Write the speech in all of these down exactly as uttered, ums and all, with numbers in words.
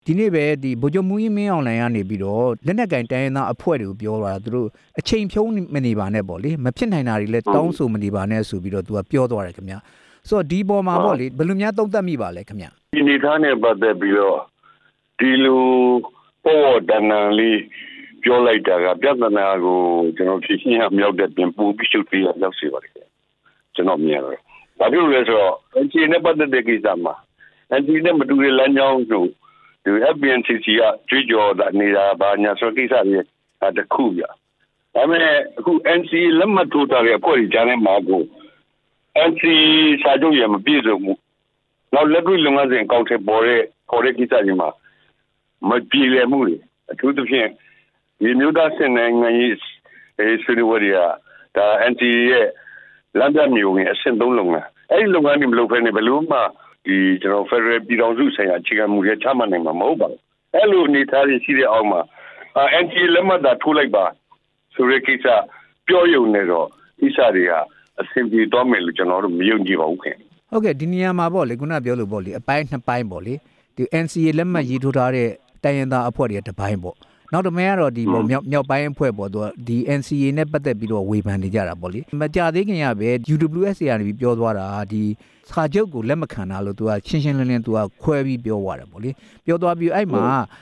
ဒီနေ့ပဲဒီဗိုလ်ချုပ်မူကြီးမင်းအောင်လှိုင်ကနေပြီးတော့လက်နက်ကင်တိုင်းရင်းသားအဖွဲ့တွေကိုပြောသွားတာသူတို့အချိန်ဖြုံးမနေပါနဲ့ပေါ့လေမဖြစ်နိုင်တာတွေလည်းတောင်းဆိုမနေပါနဲ့ဆိုပြီးတော့သူကပြောသွားတယ်ခင်ဗျဆိုတော့ဒီပေါ်မှာပေါ့လေဘယ်လိုများသုံးသပ်မိပါလဲခင်ဗျဒီနေသားနဲ့ပတ်သက်ပြီးတော့ဒီလိုပေါ်တန်တန်လေးပြောလိုက်တာကပြဿနာကိုကျွန်တော်ဖြေရှင်းရမြောက်တဲ့ပြင်ပူပြီးရှုပ်ပြီးရောက်စီပါတယ်ကျွန်တော်မြင်ရတယ်ဘာဖြစ်လို့လဲဆိုတော့အချင်းနဲ့ပတ်သက်တဲ့ကိစ္စမှာအချင်းနဲ့မတူတဲ့လမ်းကြောင်းတို့ဒီ F B N C C ကကြွကြော်တာနေတာဘာညာဆိုကိစ္စတွေတခုပြဒါပေမဲ့အခု N C A လက်မှတ်ထိုးထားတဲ့အဖွဲ့ကြီးကြားထဲမှာကို N C A စာချုပ်ရမပြည့်စုံဘူးနောက်လက်တွေ့လုပ်ငန်းစဉ်အကောင့်ထဲပေါ်တဲ့ခေါ်တဲ့ကိစ္စတွေမှာမပြေလည်မှုတွေအထူးသဖြင့်ဒီမျိုးသားစင်နိုင်ငံရေးဆွေးနွေးပွဲတွေကဒါ N C A ရဲ့လမ်းပြမျိုးဝင်အဆင့်သုံးလုပ်ငန်းအဲ့ဒီလုပ်ငန်းတွေမလုပ်ဘဲနဲ့ဘယ်လို့မှဒီကျွန်တော် Federal ပြည်ထောင်စုဆိုင်ရာအခြေခံမူတွေချမှတ်နိုင်မှာမဟုတ်ပါဘူးအဲ့လိုအနေထားတွေရှိတဲ့အောက်မှာ N C A လက်မှတ်သာထိုးလိုက်ပါဆိုတဲ့ကိစ္စပြောရုံနဲ့တော့ကိစ္စတွေကအဆင်ပြေသွားမယ်လို့ကျွန်တော်တို့မယုံကြည်ပါဘူးခင်ဟုတ်ကဲ့ဒီနေရာမှာပေါ့လေခုနပြောလို့ပေါ့လေအပိုင်းနှစ်ပိုင်းပေါ့လေဒီ N C A လက်မှတ်ရေးထိုးထားတဲ့တိုင်းရင်းသားအဖွဲ့တွေတစ်ပိုင်းပေါ့နောက်တစ်ပိုင်းကတော့ဒီပေါ့မြောက်မြောက်ပိုင်းအဖွဲ့ပေါ့သူကဒီ N C A နဲ့ပတ်သက်ပြီးတော့ဝေဖန်နေကြတာပေါ့လေမကြသေးခင်ကပဲ U W S A ကနေပြီးပြောသွားတာဒီစာချုပ်ကိုလက်မခံတာလို့သူကရှင်းရှင်းလင်းလင်းသူကခွဲပြီးပြောသွားတယ်ပေါ့လေပြောသွားပြီးအဲ့မှာ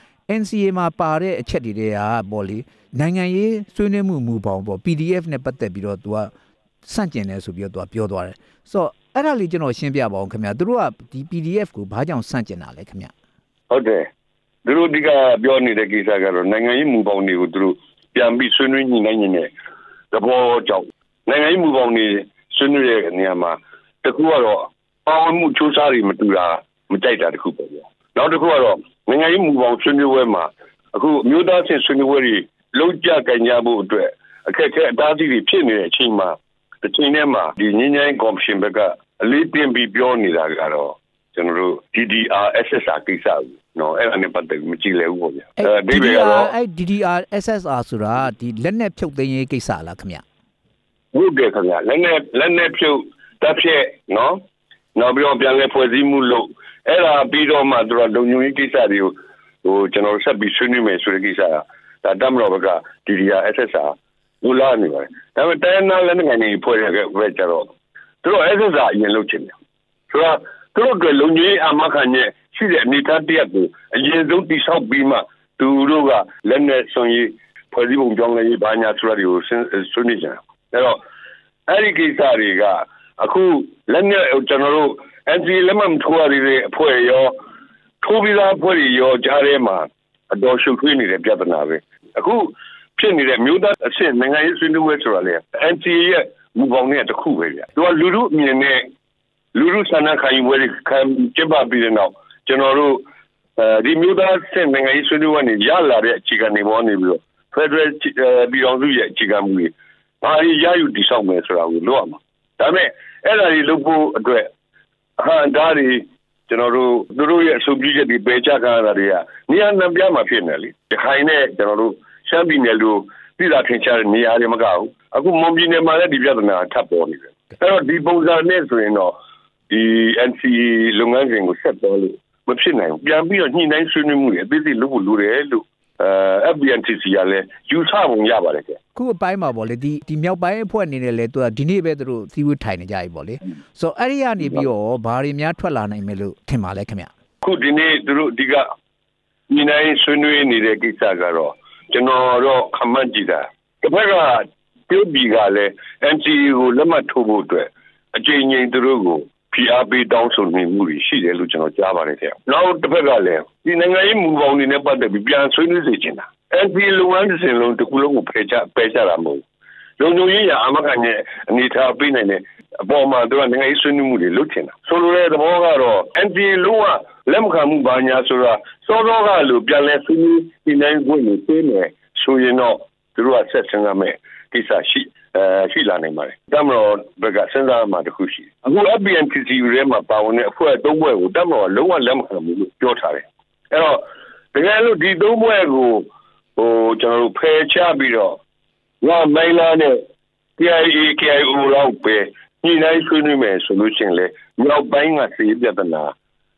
N C A မှာပါတဲ့အချက်တွေတွေကပေါ့လေနိုင်ငံရေးဆွေးနွေးမှုမူပေါင်းပေါ့ P D F နဲ့ပတ်သက်ပြီးတော့သူကစန့်ကျင်တယ်ဆိုပြီးတော့သူကပြောသွားတယ်ဆိုတော့အဲ့ဒါလေးကျွန်တော်ရှင်းပြပါအောင်ခင်ဗျာသူတို့ကဒီ P D F ကိုဘာကြောင့်စန့်ကျင်တာလဲခင်ဗျာဟုတ်တယ်သူတို့ဒီကပြောနေတဲ့ကိစ္စကတော့နိုင်ငံရေးမူပေါင်းတွေကိုသူတို့ပြန်ပြီးဆွေးနွေးညှိနှိုင်းနေတဲ့သဘောကြောင့်နိုင်ငံရေးမူပေါင်းတွေဆွေးနွေးတဲ့နေရာမှာတခုကတော့ပါဝင်မှုချိုးစားတွေမတူတာမကြိုက်တာတခုပဲပေါ့နောက်တစ်ခုကတော့နိုင်ငံရေးမူပေါင်းဆွေးနွေးပွဲမှာအခုမျိုးသားချင်းဆွေးနွေးပွဲတွေလုံးကြကြင်ကြဖို့အတွက်အခက်အခဲအတားအဆီးတွေဖြစ်နေတဲ့အချိန်မှာတစ်ချိန်တည်းမှာဒီငြိမ်းချမ်းရေးကော်မရှင်ဘက်ကအလေးတင်ပြီးပြောနေတာကတော့ကျွန်တော်တို့ D D R S S R ကိစ္စနော်အဲ့ဒါနဲ့ပတ်သက်ပြီးမကြည့်လဲဘူးပေါ့ဗျာအဲ့ဒီကတော့အဲ့ D D R S S R ဆိုတာဒီလက်နက်ဖြုတ်သိမ်းရေးကိစ္စလားခင်ဗျဟုတ်တယ်ခင်ဗျလက်နက်လက်နက်ဖြုတ်တပ်ဖြည့်နော်နောက်ပြီးတော့ပြန်လဲဖွဲ့စည်းမှုလို့အဲ့ဒါပြီးတော့မှသူတို့လုံခြုံရေးကိစ္စတွေကိုဟိုကျွန်တော်ဆက်ပြီးဆွေးနွေးမယ်ဆိုတဲ့ကိစ္စကဒါတမတော်ဘက်က D D R S S R ဘူလာနေပါတယ်ဒါပေမဲ့တိုင်းနာလက်နက်ငယ်တွေဖွဲ့ရခဲ့ပဲကြတော့သူတို့ S S R အရင်လုပ်ချင်တယ်ဆိုတော့သူတို့ကလုံခြုံရေးအမခံနဲ့ရှိတဲ့အနေအထားတရက်ကိုအရင်ဆုံးတိဆောက်ပြီးမှသူတို့ကလက်နက်စွန်ရေးဖွဲ့စည်းပုံကြောင်းလည်းဘာညာဆိုတာတွေကိုဆွေးနွေးကြတယ်အဲ့တော့အဲ့ဒီကိစ္စတွေကအခုလက်နက်ကျွန်တော်တို့ N C A လက်မှတ်ထိုးရတဲ့အဖွဲ့ရောထိုးပြီးသားအဖွဲ့ရောကြားထဲမှာအတော်ရှုပ်ထွေးနေတဲ့ပြဿနာပဲအခုဖြစ်နေတဲ့မျိုးသားအဆင့်နိုင်ငံရေးဆွေးနွေးပွဲဆိုတာလေ N C A ရဲ့မူပေါင်းနဲ့တစ်ခုပဲဗျသူကလူလူအမြင်နဲ့လူလူဆန္ဒခံယူပွဲတွေခံကျင်းပပြီးတဲ့နောက်ကျွန်တော်တို့အဲဒီမျိုးသားအဆင့်နိုင်ငံရေးဆွေးနွေးပွဲတွေရလာတဲ့အခြေခံတွေပေါ်နေပြီးတော့ Federal ပြည်ထောင်စုရဲ့အခြေခံမူတွေဘာတွေရယူတည်ဆောက်မယ်ဆိုတာကိုလုပ်ရမှာဒါပေမဲ့အဲ့ဒါတွေလုပ်ဖို့အတွက်အဟံဒါတွေကျွန်တော်တို့သူတို့ရဲ့အဆိုပြုချက်တွေပယ်ချခံရတာတွေကနေရာနှံပြမှာဖြစ်နေလေဒီခိုင်နဲ့ကျွန်တော်တို့ရှမ်းပြည်နယ်လိုပြည်သာထင်ရှားတဲ့နေရာတွေမကဘူးအခုမွန်ပြည်နယ်မှာလည်းဒီပြဿနာထပ်ပေါ်နေတယ်အဲ့တော့ဒီပုံစံနဲ့ဆိုရင်တော့ဒီ N C A လုပ်ငန်းစဉ်ကိုဆက်သွားလို့မဖြစ်နိုင်ဘူးပြန်ပြီးတော့ညှိနှိုင်းဆွေးနွေးမှုတွေအသေးစိတ်လုပ်ဖို့လိုတယ်လို့အဲ F B N C C ကလည်းယူဆပုံရပါတယ်ကဲခုအပိုင်းမှာပေါ့လေဒီဒီမြောက်ပိုင်းအဖွဲ့အနေနဲ့လည်းသူကဒီနေ့ပဲသူတို့စီးဝေးထိုင်နေကြပြီပေါ့လေဆိုတော့အဲ့ဒီကနေပြီးတော့ဘာတွေများထွက်လာနိုင်မယ်လို့ထင်ပါလဲခင်ဗျခုဒီနေ့သူတို့ဒီကညှိနှိုင်းဆွေးနွေးနေတဲ့ကိစ္စကတော့ကျွန်တော်တော့ခမန့်ကြည့်တာတစ်ဖက်ကပြုတ်ပြီးကလည်း N C A ကိုလက်မှတ်ထိုးဖို့အတွက်အကြိမ်ကြိမ်သူတို့ကိုဖိအားပေးတောင်းဆိုနေမှုတွေရှိတယ်လို့ကျွန်တော်ကြားပါတယ်ခင်ဗျ။နောက်တစ်ဖက်ကလည်းဒီနိုင်ငံရေးမူပေါင်းတွေနဲ့ပတ်သက်ပြီးပြန်ဆွေးနွေးစေချင်တာ။ N C A လုပ်ငန်းစဉ်လုံးတစ်ခုလုံးကိုဖယ်ချပယ်ချတာမဟုတ်ဘူး။လုံခြုံရေးရအမခံရဲ့အနေထားပေးနိုင်တဲ့အပေါ်မှာသူကနိုင်ငံရေးဆွေးနွေးမှုတွေလုပ်ချင်တာ။ဆိုလိုတဲ့သဘောကတော့ N C A လုံးဝလက်မခံမှုဘာညာဆိုတာစောစောကလိုပြန်လဲဆွေးနွေးဒီနိုင်ခွင့်ကိုပေးမယ်ဆိုရင်တော့သူတို့ကဆက်ဆံရမယ်ကိစ္စရှိအဲရှိလာနိုင်ပါတယ်တမတော်ဘက်ကစဉ်းစားမှတစ်ခုရှိတယ်အခု F B N C C ရဲမှာပါဝင်တဲ့အဖွဲ့သုံးဖွဲ့ကိုတမတော်ကလုံးဝလက်မခံဘူးလို့ပြောထားတယ်အဲ့တော့တကယ်လို့ဒီသုံးဖွဲ့ကိုဟိုကျွန်တော်တို့ဖယ်ချပြီးတော့ငါမိုင်းလာနဲ့ K I A K I O လောက်ပဲညှိနှိုင်းဆွေးနွေးမယ်ဆိုလို့ရှိရင်လေမြောက်ပိုင်းကစီးပြဿနာ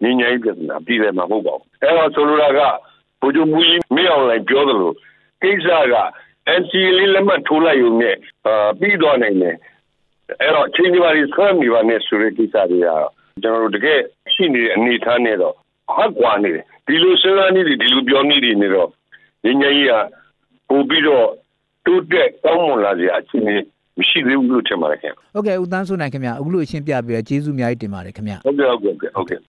ငြိမ်းချမ်းရေးပြဿနာပြည်တယ်မှာမဟုတ်ပါဘူးအဲ့တော့ဆိုလိုတာကဘုရားမူကြီးမင်းအောင်လှိုင်ပြောသလိုကိစ္စက N C A လေးလက်မှတ်ထိုးလိုက်ရုံနဲ့အာပြီးသွားနိုင်တယ်အဲ့တော့ချင်းကြီးပါရီဆွဲမိပါနဲ့ဆိုတဲ့ကိစ္စတွေကတော့ကျွန်တော်တို့တကယ်ရှိနေတဲ့အနေအထားနဲ့တော့ဟောက်ကွာနေတယ်ဒီလိုစဉ်းစားနေတယ်ဒီလိုပြောနေတယ်နေတော့ငြိမ်းချမ်းရေးကပို့ပြီးတော့တိုးတက်ကောင်းမွန်လာစရာအခြေအနေမရှိသေးဘူးလို့ထင်ပါတယ်ခင်ဗျဟုတ်ကဲ့ဦးသန်းစိုးနိုင်ခင်ဗျအခုလိုအရှင်းပြပြီးတော့ကျေးဇူးအများကြီးတင်ပါတယ်ခင်ဗျဟုတ်ကဲ့ဟုတ်ကဲ့ဟုတ်ကဲ့